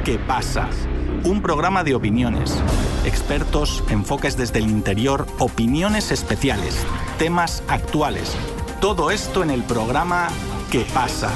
¿Qué pasa? Un programa de opiniones, expertos, enfoques desde el interior, opiniones especiales, temas actuales. Todo esto en el programa ¿Qué pasa?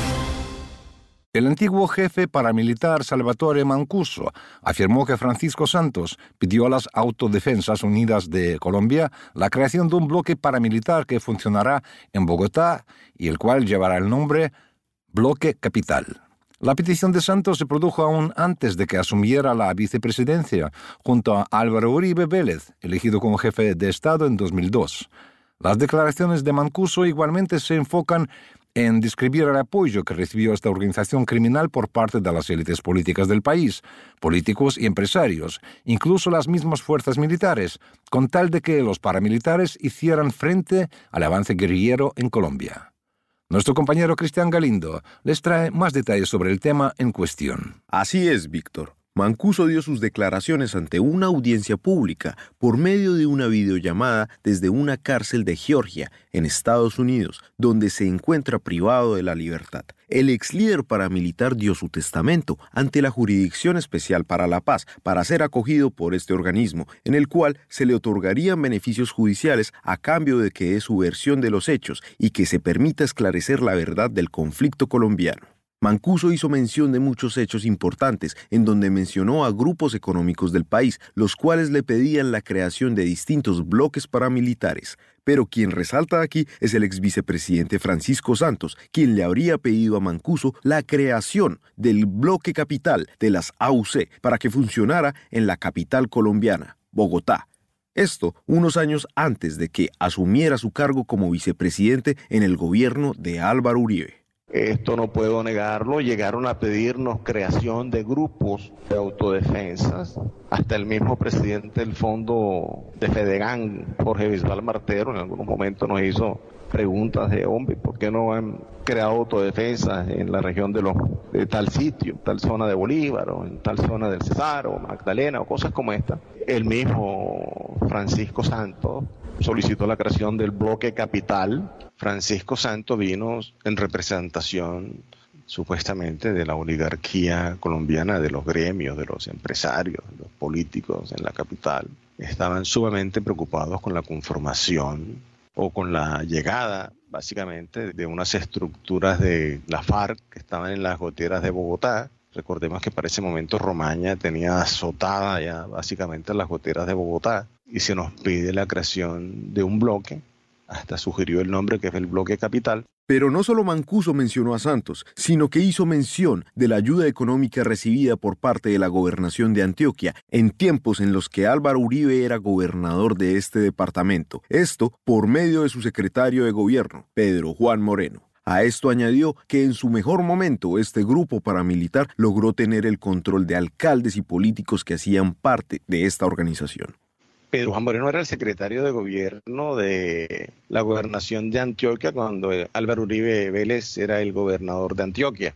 El antiguo jefe paramilitar Salvatore Mancuso afirmó que Francisco Santos pidió a las Autodefensas Unidas de Colombia la creación de un bloque paramilitar que funcionará en Bogotá y el cual llevará el nombre Bloque Capital. La petición de Santos se produjo aún antes de que asumiera la vicepresidencia, junto a Álvaro Uribe Vélez, elegido como jefe de Estado en 2002. Las declaraciones de Mancuso igualmente se enfocan en describir el apoyo que recibió esta organización criminal por parte de las élites políticas del país, políticos y empresarios, incluso las mismas fuerzas militares, con tal de que los paramilitares hicieran frente al avance guerrillero en Colombia. Nuestro compañero Cristian Galindo les trae más detalles sobre el tema en cuestión. Así es, Víctor. Mancuso dio sus declaraciones ante una audiencia pública por medio de una videollamada desde una cárcel de Georgia, en Estados Unidos, donde se encuentra privado de la libertad. El ex líder paramilitar dio su testamento ante la Jurisdicción Especial para la Paz para ser acogido por este organismo, en el cual se le otorgarían beneficios judiciales a cambio de que dé su versión de los hechos y que se permita esclarecer la verdad del conflicto colombiano. Mancuso hizo mención de muchos hechos importantes, en donde mencionó a grupos económicos del país, los cuales le pedían la creación de distintos bloques paramilitares. Pero quien resalta aquí es el ex vicepresidente Francisco Santos, quien le habría pedido a Mancuso la creación del bloque capital de las AUC para que funcionara en la capital colombiana, Bogotá. Esto unos años antes de que asumiera su cargo como vicepresidente en el gobierno de Álvaro Uribe. Esto no puedo negarlo, llegaron a pedirnos creación de grupos de autodefensas, hasta el mismo presidente del fondo de Fedegan, Jorge Bisbal Martero, en algún momento nos hizo preguntas de, hombre, ¿por qué no han creado autodefensas en la región de tal sitio, tal zona de Bolívar, o en tal zona del Cesar, o Magdalena, o cosas como esta? El mismo Francisco Santos solicitó la creación del bloque capital. Francisco Santos vino en representación supuestamente de la oligarquía colombiana, de los gremios, de los empresarios, de los políticos en la capital. Estaban sumamente preocupados con la conformación o con la llegada, básicamente, de unas estructuras de la FARC que estaban en las goteras de Bogotá. Recordemos que para ese momento Romaña tenía azotada ya básicamente las goteras de Bogotá y se nos pide la creación de un bloque, hasta sugirió el nombre que es el bloque capital. Pero no solo Mancuso mencionó a Santos, sino que hizo mención de la ayuda económica recibida por parte de la gobernación de Antioquia en tiempos en los que Álvaro Uribe era gobernador de este departamento. Esto por medio de su secretario de gobierno, Pedro Juan Moreno. A esto añadió que en su mejor momento este grupo paramilitar logró tener el control de alcaldes y políticos que hacían parte de esta organización. Pedro Juan Moreno era el secretario de gobierno de la gobernación de Antioquia cuando Álvaro Uribe Vélez era el gobernador de Antioquia.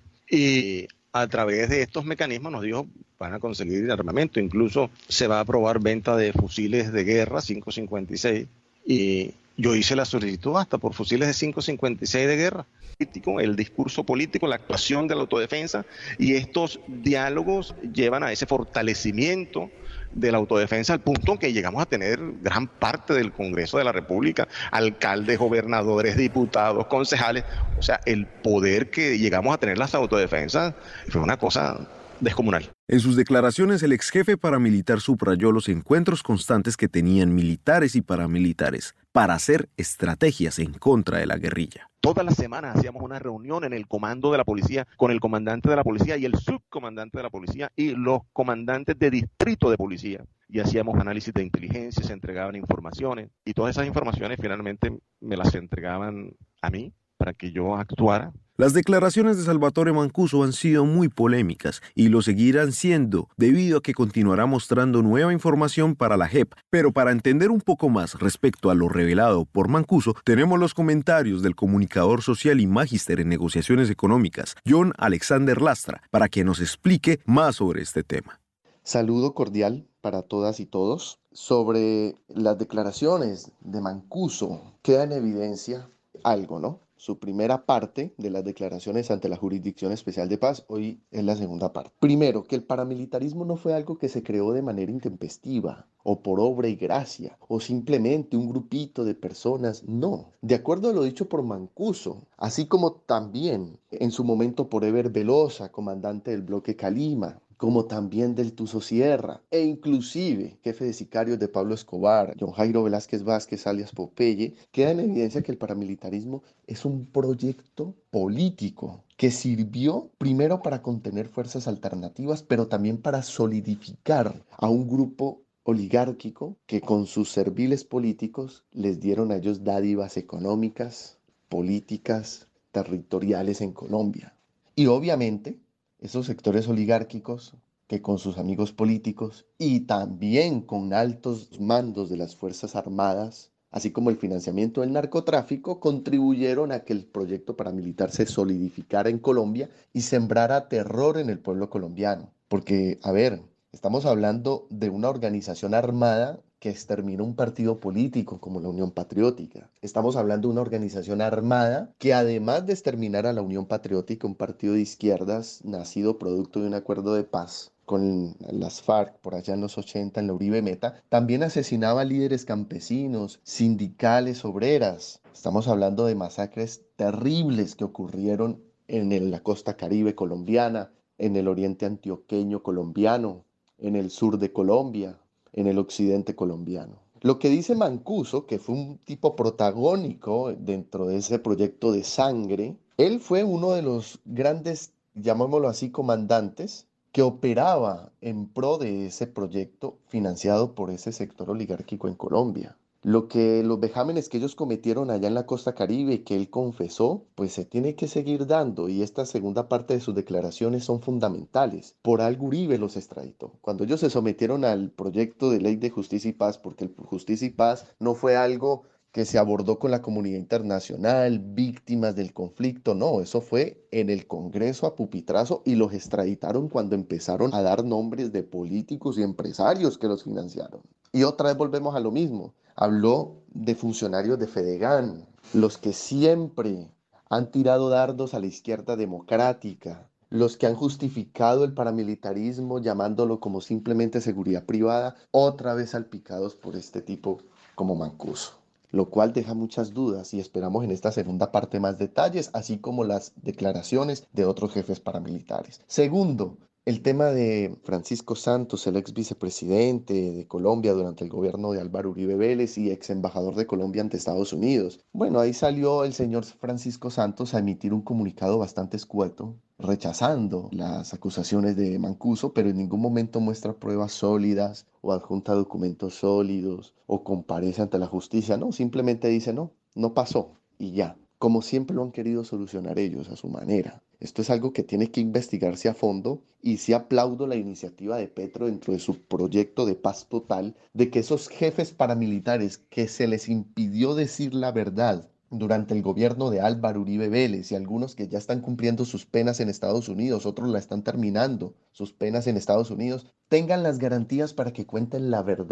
Y a través de estos mecanismos nos dijo, van a conseguir armamento, incluso se va a aprobar venta de fusiles de guerra 5.56 y yo hice la solicitud hasta por fusiles de 5.56 de guerra. El discurso político, la actuación de la autodefensa y estos diálogos llevan a ese fortalecimiento de la autodefensa al punto que llegamos a tener gran parte del Congreso de la República, alcaldes, gobernadores, diputados, concejales. O sea, el poder que llegamos a tener las autodefensas fue una cosa descomunal. En sus declaraciones, el ex jefe paramilitar subrayó los encuentros constantes que tenían militares y paramilitares para hacer estrategias en contra de la guerrilla. Todas las semanas hacíamos una reunión en el comando de la policía con el comandante de la policía y el subcomandante de la policía y los comandantes de distrito de policía. Y hacíamos análisis de inteligencia, se entregaban informaciones y todas esas informaciones finalmente me las entregaban a mí para que yo actuara. Las declaraciones de Salvatore Mancuso han sido muy polémicas y lo seguirán siendo debido a que continuará mostrando nueva información para la JEP. Pero para entender un poco más respecto a lo revelado por Mancuso, tenemos los comentarios del comunicador social y magíster en negociaciones económicas, John Alexander Lastra, para que nos explique más sobre este tema. Saludo cordial para todas y todos. Sobre las declaraciones de Mancuso, queda en evidencia algo, ¿no? su primera parte de las declaraciones ante la Jurisdicción Especial de Paz. Hoy es la segunda parte. Primero, que el paramilitarismo no fue algo que se creó de manera intempestiva o por obra y gracia o simplemente un grupito de personas. No. De acuerdo a lo dicho por Mancuso, así como también en su momento por Eber Velosa, comandante del bloque Calima, como también del Tuso Sierra, e inclusive jefe de sicarios de Pablo Escobar, John Jairo Velázquez Vázquez, alias Popeye, queda en evidencia que el paramilitarismo es un proyecto político que sirvió primero para contener fuerzas alternativas, pero también para solidificar a un grupo oligárquico que con sus serviles políticos les dieron a ellos dádivas económicas, políticas, territoriales en Colombia. Y obviamente esos sectores oligárquicos que con sus amigos políticos y también con altos mandos de las Fuerzas Armadas, así como el financiamiento del narcotráfico, contribuyeron a que el proyecto paramilitar se solidificara en Colombia y sembrara terror en el pueblo colombiano. Porque, a ver, estamos hablando de una organización armada que exterminó un partido político como la Unión Patriótica. Estamos hablando de una organización armada que además de exterminar a la Unión Patriótica, un partido de izquierdas nacido producto de un acuerdo de paz con las FARC por allá en los 80 en la Uribe Meta, también asesinaba a líderes campesinos, sindicales, obreras. Estamos hablando de masacres terribles que ocurrieron en la costa Caribe colombiana, en el oriente antioqueño colombiano, en el sur de Colombia, en el occidente colombiano. Lo que dice Mancuso, que fue un tipo protagónico dentro de ese proyecto de sangre, él fue uno de los grandes, llamémoslo así, comandantes que operaba en pro de ese proyecto financiado por ese sector oligárquico en Colombia. Lo que los vejámenes que ellos cometieron allá en la costa Caribe y que él confesó, pues se tiene que seguir dando y esta segunda parte de sus declaraciones son fundamentales. Por algo Uribe los extraditó. Cuando ellos se sometieron al proyecto de ley de justicia y paz, porque el justicia y paz no fue algo que se abordó con la comunidad internacional, víctimas del conflicto, no, eso fue en el Congreso a pupitrazo y los extraditaron cuando empezaron a dar nombres de políticos y empresarios que los financiaron. Y otra vez volvemos a lo mismo. Habló de funcionarios de Fedegan, los que siempre han tirado dardos a la izquierda democrática, los que han justificado el paramilitarismo llamándolo como simplemente seguridad privada, otra vez salpicados por este tipo como Mancuso. Lo cual deja muchas dudas y esperamos en esta segunda parte más detalles, así como las declaraciones de otros jefes paramilitares. Segundo, el tema de Francisco Santos, el ex vicepresidente de Colombia durante el gobierno de Álvaro Uribe Vélez y ex embajador de Colombia ante Estados Unidos. Bueno, ahí salió el señor Francisco Santos a emitir un comunicado bastante escueto, rechazando las acusaciones de Mancuso, pero en ningún momento muestra pruebas sólidas o adjunta documentos sólidos o comparece ante la justicia. No, simplemente dice no, no pasó y ya, como siempre lo han querido solucionar ellos a su manera. Esto es algo que tiene que investigarse a fondo y sí aplaudo la iniciativa de Petro dentro de su proyecto de paz total, de que esos jefes paramilitares que se les impidió decir la verdad durante el gobierno de Álvaro Uribe Vélez y algunos que ya están cumpliendo sus penas en Estados Unidos, otros la están terminando, sus penas en Estados Unidos, tengan las garantías para que cuenten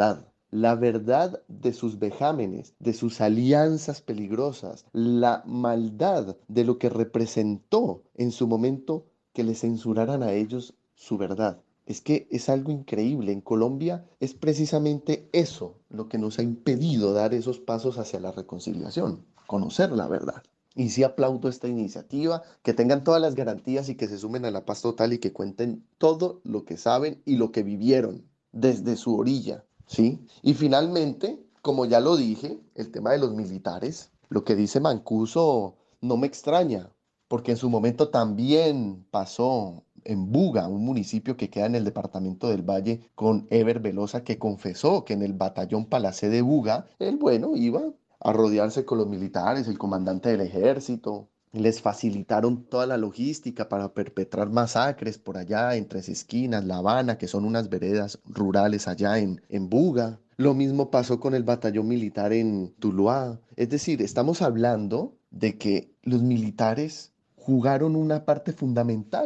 la verdad de sus vejámenes, de sus alianzas peligrosas, la maldad de lo que representó en su momento que le censuraran a ellos su verdad. Es que es algo increíble. En Colombia es precisamente eso lo que nos ha impedido dar esos pasos hacia la reconciliación, conocer la verdad. Y sí aplaudo esta iniciativa, que tengan todas las garantías y que se sumen a la paz total y que cuenten todo lo que saben y lo que vivieron desde su orilla. ¿Sí? Y finalmente, como ya lo dije, el tema de los militares, lo que dice Mancuso no me extraña, porque en su momento también pasó en Buga, un municipio que queda en el departamento del Valle, con Eber Velosa, que confesó que en el batallón Palacé de Buga, él, bueno, iba a rodearse con los militares, el comandante del ejército. Les facilitaron toda la logística para perpetrar masacres por allá en Tres Esquinas, La Habana, que son unas veredas rurales allá en Buga. Lo mismo pasó con el batallón militar en Tuluá. Es decir, estamos hablando de que los militares jugaron una parte fundamental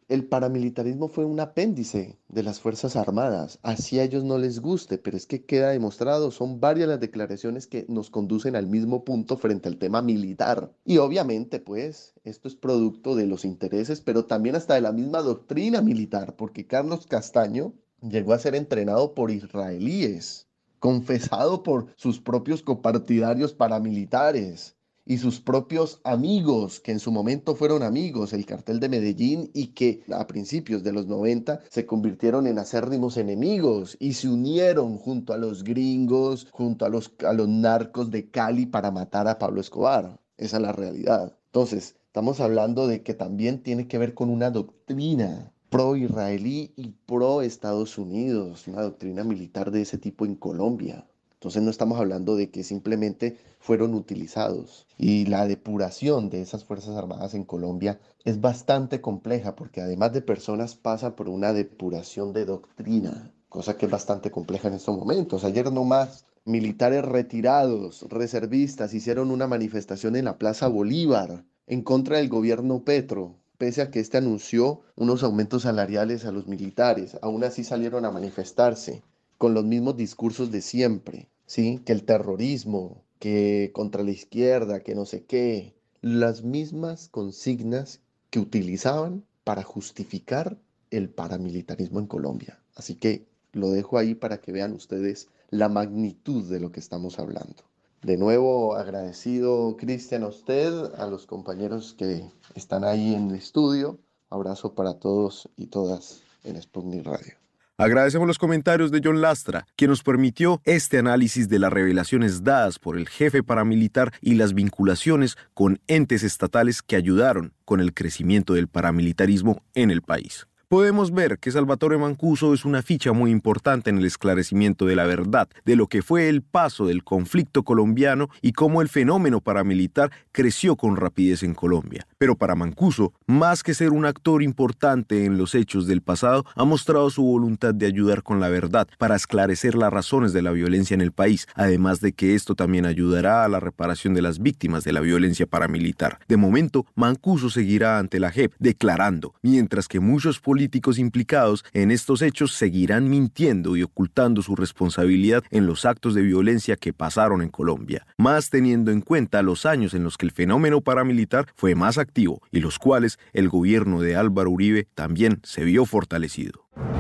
el paramilitarismo fue un apéndice de las Fuerzas Armadas, así a ellos no les guste, pero es que queda demostrado, son varias las declaraciones que nos conducen al mismo punto frente al tema militar. Y obviamente, pues, esto es producto de los intereses, pero también hasta de la misma doctrina militar, porque Carlos Castaño llegó a ser entrenado por israelíes, confesado por sus propios copartidarios paramilitares y sus propios amigos, que en su momento fueron amigos, el cartel de Medellín, y que a principios de los 90 se convirtieron en acérrimos enemigos y se unieron junto a los gringos, junto a los narcos de Cali para matar a Pablo Escobar. Esa es la realidad. Entonces, estamos hablando de que también tiene que ver con una doctrina pro-israelí y pro-Estados Unidos, una doctrina militar de ese tipo en Colombia. Entonces no estamos hablando de que simplemente fueron utilizados. Y la depuración de esas Fuerzas Armadas en Colombia es bastante compleja porque además de personas pasa por una depuración de doctrina, cosa que es bastante compleja en estos momentos. Ayer nomás militares retirados, reservistas, hicieron una manifestación en la Plaza Bolívar en contra del gobierno Petro. Pese a que este anunció unos aumentos salariales a los militares, aún así salieron a manifestarse con los mismos discursos de siempre. ¿Sí? Que el terrorismo, que contra la izquierda, que no sé qué, las mismas consignas que utilizaban para justificar el paramilitarismo en Colombia. Así que lo dejo ahí para que vean ustedes la magnitud de lo que estamos hablando. De nuevo, agradecido, Cristian, a usted, a los compañeros que están ahí en el estudio. Abrazo para todos y todas en Sputnik Radio. Agradecemos los comentarios de John Lastra, quien nos permitió este análisis de las revelaciones dadas por el jefe paramilitar y las vinculaciones con entes estatales que ayudaron con el crecimiento del paramilitarismo en el país. Podemos ver que Salvatore Mancuso es una ficha muy importante en el esclarecimiento de la verdad, de lo que fue el paso del conflicto colombiano y cómo el fenómeno paramilitar creció con rapidez en Colombia. Pero para Mancuso, más que ser un actor importante en los hechos del pasado, ha mostrado su voluntad de ayudar con la verdad para esclarecer las razones de la violencia en el país, además de que esto también ayudará a la reparación de las víctimas de la violencia paramilitar. De momento, Mancuso seguirá ante la JEP declarando, mientras que muchos políticos implicados en estos hechos seguirán mintiendo y ocultando su responsabilidad en los actos de violencia que pasaron en Colombia, más teniendo en cuenta los años en los que el fenómeno paramilitar fue más activo y los cuales el gobierno de Álvaro Uribe también se vio fortalecido.